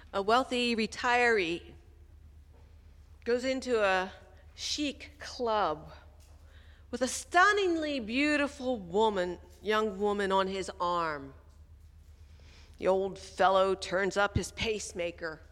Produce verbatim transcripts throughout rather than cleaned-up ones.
A wealthy retiree goes into a chic club with a stunningly beautiful woman, young woman on his arm. The old fellow turns up his pacemaker,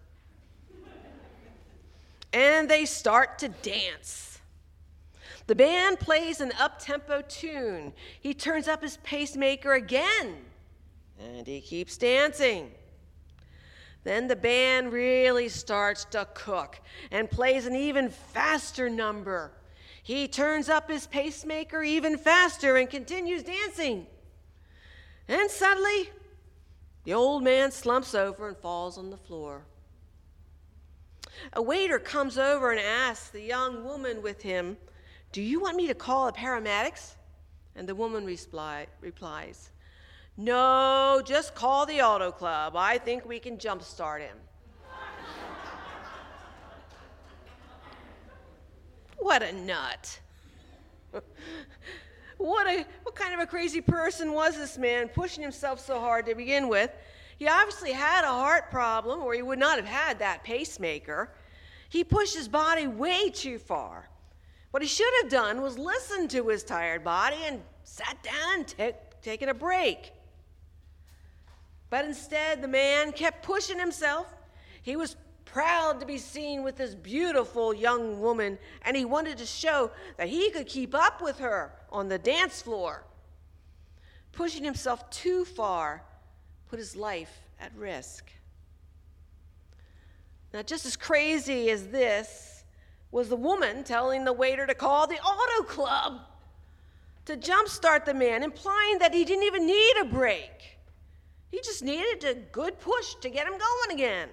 and they start to dance. The band plays an up-tempo tune. He turns up his pacemaker again, and he keeps dancing. Then the band really starts to cook and plays an even faster number. He turns up his pacemaker even faster and continues dancing. And suddenly, the old man slumps over and falls on the floor. A waiter comes over and asks the young woman with him, "Do you want me to call the paramedics?" And the woman reply, replies, "No, just call the auto club. I think we can jumpstart him." What a nut. What a what kind of a crazy person was this man, pushing himself so hard to begin with? He obviously had a heart problem, or he would not have had that pacemaker. He pushed his body way too far. What he should have done was listen to his tired body and sat down and t- taken a break. But instead, the man kept pushing himself. He was proud to be seen with this beautiful young woman, and he wanted to show that he could keep up with her on the dance floor. Pushing himself too far put his life at risk. Now, just as crazy as this was the woman telling the waiter to call the auto club to jumpstart the man, implying that he didn't even need a break. He just needed a good push to get him going again.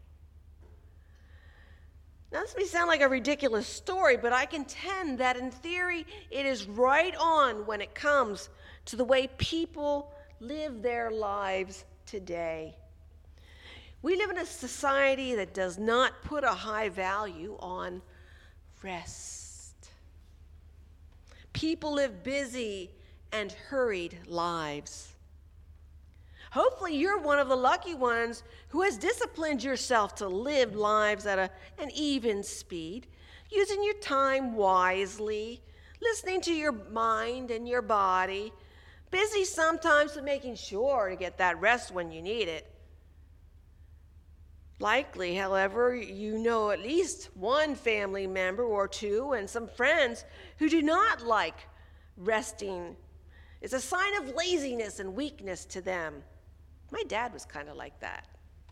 Now, this may sound like a ridiculous story, but I contend that in theory, it is right on when it comes to the way people live their lives today. We live in a society that does not put a high value on rest. People live busy and hurried lives. Hopefully, you're one of the lucky ones who has disciplined yourself to live lives at a, an even speed, using your time wisely, listening to your mind and your body, busy sometimes with making sure to get that rest when you need it. Likely, however, you know at least one family member or two and some friends who do not like resting. It's a sign of laziness and weakness to them. My dad was kind of like that.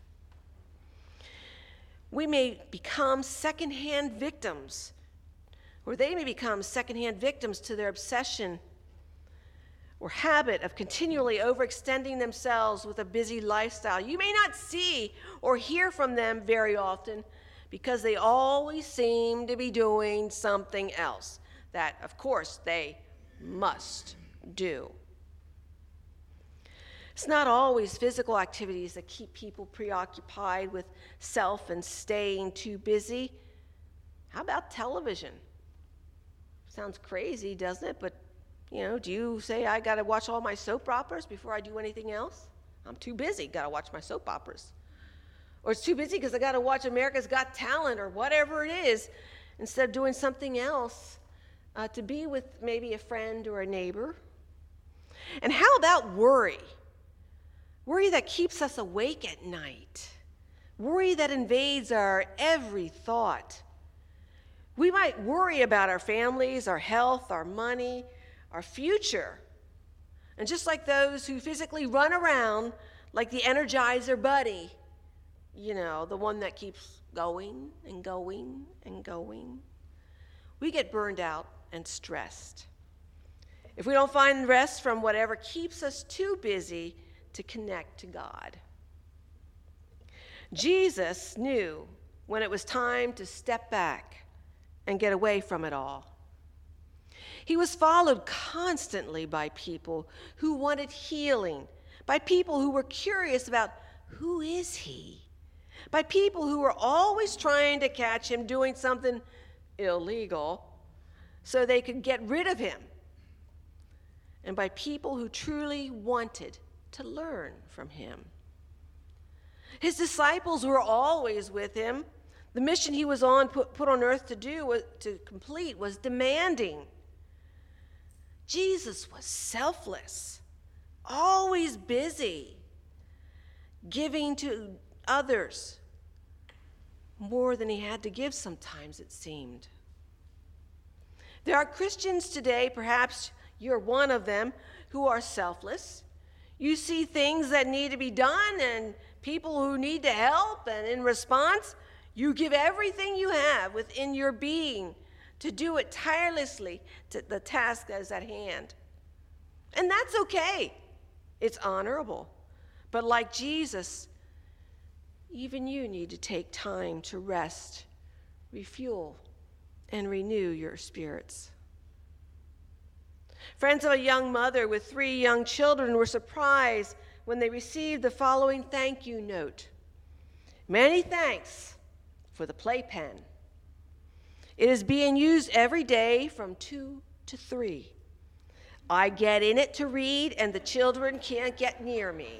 We may become secondhand victims, or they may become secondhand victims to their obsession or habit of continually overextending themselves with a busy lifestyle. You may not see or hear from them very often because they always seem to be doing something else that, of course, they must do. It's not always physical activities that keep people preoccupied with self and staying too busy. How about television? Sounds crazy, doesn't it? But, you know, do you say, I got to watch all my soap operas before I do anything else? I'm too busy, got to watch my soap operas. Or it's too busy because I got to watch America's Got Talent or whatever it is, instead of doing something else uh, to be with maybe a friend or a neighbor. And how about worry? Worry that keeps us awake at night. Worry that invades our every thought. We might worry about our families, our health, our money, our future. And just like those who physically run around like the Energizer Bunny, you know, the one that keeps going and going and going, we get burned out and stressed. If we don't find rest from whatever keeps us too busy to connect to God. Jesus knew when it was time to step back and get away from it all. He was followed constantly by people who wanted healing, by people who were curious about who is he, by people who were always trying to catch him doing something illegal so they could get rid of him, and by people who truly wanted to learn from him. His disciples were always with him. The mission he was on, put, put on earth to do, was, to complete, was demanding. Jesus was selfless, always busy, giving to others more than he had to give sometimes, it seemed. There are Christians today, perhaps you're one of them, who are selfless. You see things that need to be done and people who need to help, and in response, you give everything you have within your being to do it tirelessly to the task that is at hand. And that's okay. It's honorable. But like Jesus, even you need to take time to rest, refuel, and renew your spirits. Friends of a young mother with three young children were surprised when they received the following thank you note. Many thanks for the playpen. It is being used every day from two to three. I get in it to read, and the children can't get near me.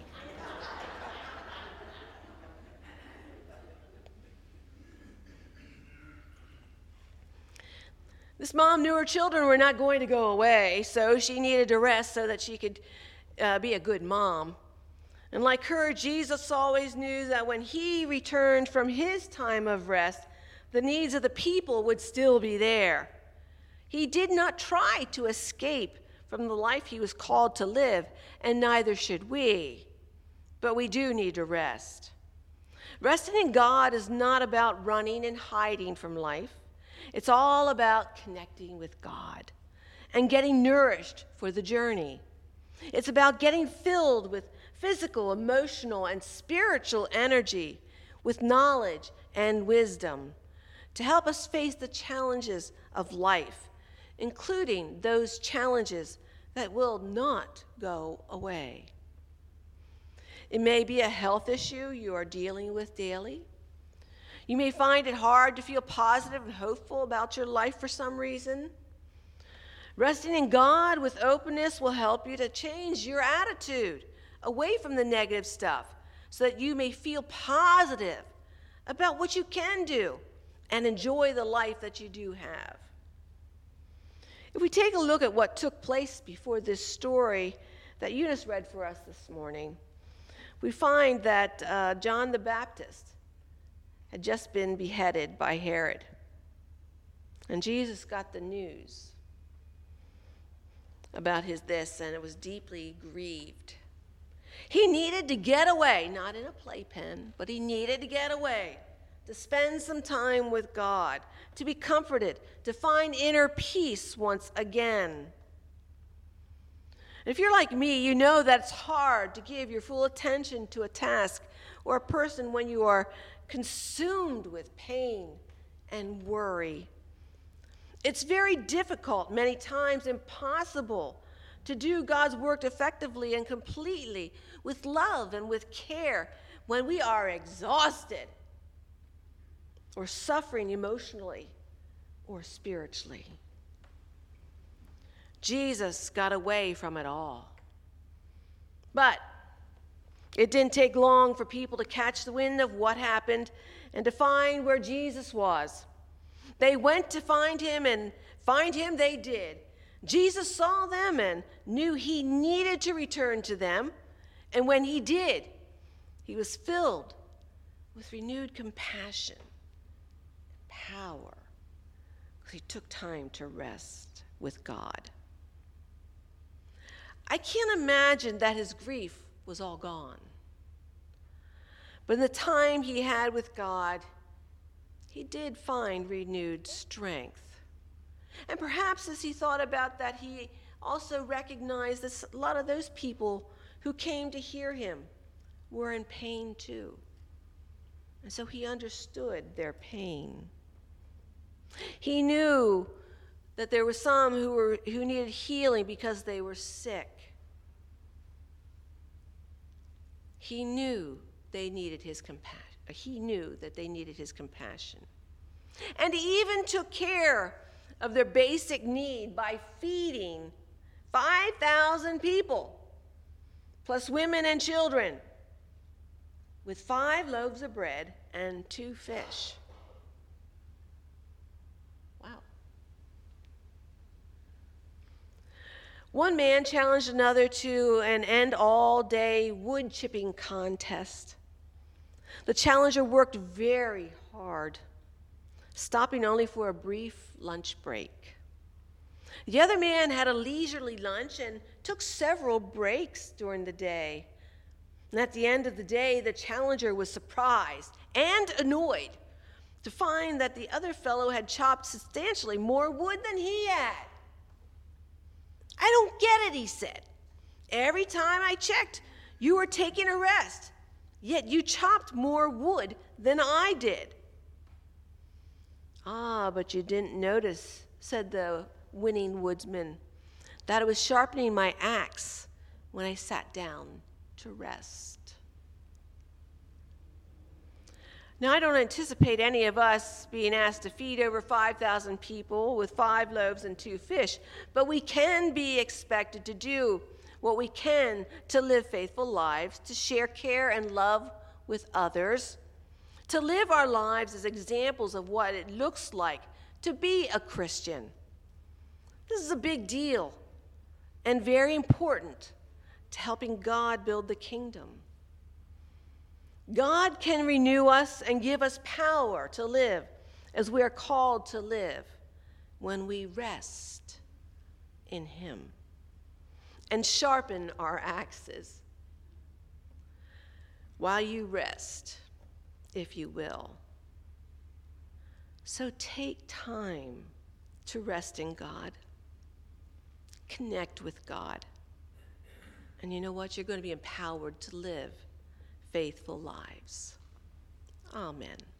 This mom knew her children were not going to go away, so she needed to rest so that she could uh, be a good mom. And like her, Jesus always knew that when he returned from his time of rest, the needs of the people would still be there. He did not try to escape from the life he was called to live, and neither should we. But we do need to rest. Resting in God is not about running and hiding from life. It's all about connecting with God and getting nourished for the journey. It's about getting filled with physical, emotional, and spiritual energy, with knowledge and wisdom to help us face the challenges of life, including those challenges that will not go away. It may be a health issue you are dealing with daily. You may find it hard to feel positive and hopeful about your life for some reason. Resting in God with openness will help you to change your attitude away from the negative stuff so that you may feel positive about what you can do and enjoy the life that you do have. If we take a look at what took place before this story that Eunice read for us this morning, we find that uh, John the Baptist had just been beheaded by Herod. And Jesus got the news about his this, and it was deeply grieved. He needed to get away, not in a playpen, but he needed to get away, to spend some time with God, to be comforted, to find inner peace once again. If you're like me, you know that it's hard to give your full attention to a task or a person when you are consumed with pain and worry. It's very difficult, many times impossible, to do God's work effectively and completely with love and with care when we are exhausted or suffering emotionally or spiritually. Jesus got away from it all. But it didn't take long for people to catch the wind of what happened and to find where Jesus was. They went to find him, and find him they did. Jesus saw them and knew he needed to return to them. And when he did, he was filled with renewed compassion and power because he took time to rest with God. I can't imagine that his grief was all gone. But in the time he had with God, he did find renewed strength. And perhaps as he thought about that, he also recognized that a lot of those people who came to hear him were in pain too. And so he understood their pain. He knew that there were some who were who needed healing because they were sick. He knew they needed his compassion. He knew that they needed his compassion. And he even took care of their basic need by feeding five thousand people, plus women and children. with five loaves of bread and two fish. Wow. One man challenged another to an end-all-day wood chipping contest. The challenger worked very hard, stopping only for a brief lunch break. The other man had a leisurely lunch and took several breaks during the day. And at the end of the day, the challenger was surprised and annoyed to find that the other fellow had chopped substantially more wood than he had. "I don't get it," he said. "Every time I checked, you were taking a rest, yet you chopped more wood than I did." "Ah, but you didn't notice," said the winning woodsman, "that I was sharpening my axe when I sat down to rest." Now, I don't anticipate any of us being asked to feed over five thousand people with five loaves and two fish, but we can be expected to do what we can to live faithful lives, to share care and love with others, to live our lives as examples of what it looks like to be a Christian. This is a big deal and very important to helping God build the kingdom. God can renew us and give us power to live as we are called to live when we rest in Him and sharpen our axes. While you rest, if you will. So take time to rest in God. Connect with God. And you know what? You're going to be empowered to live faithful lives. Amen.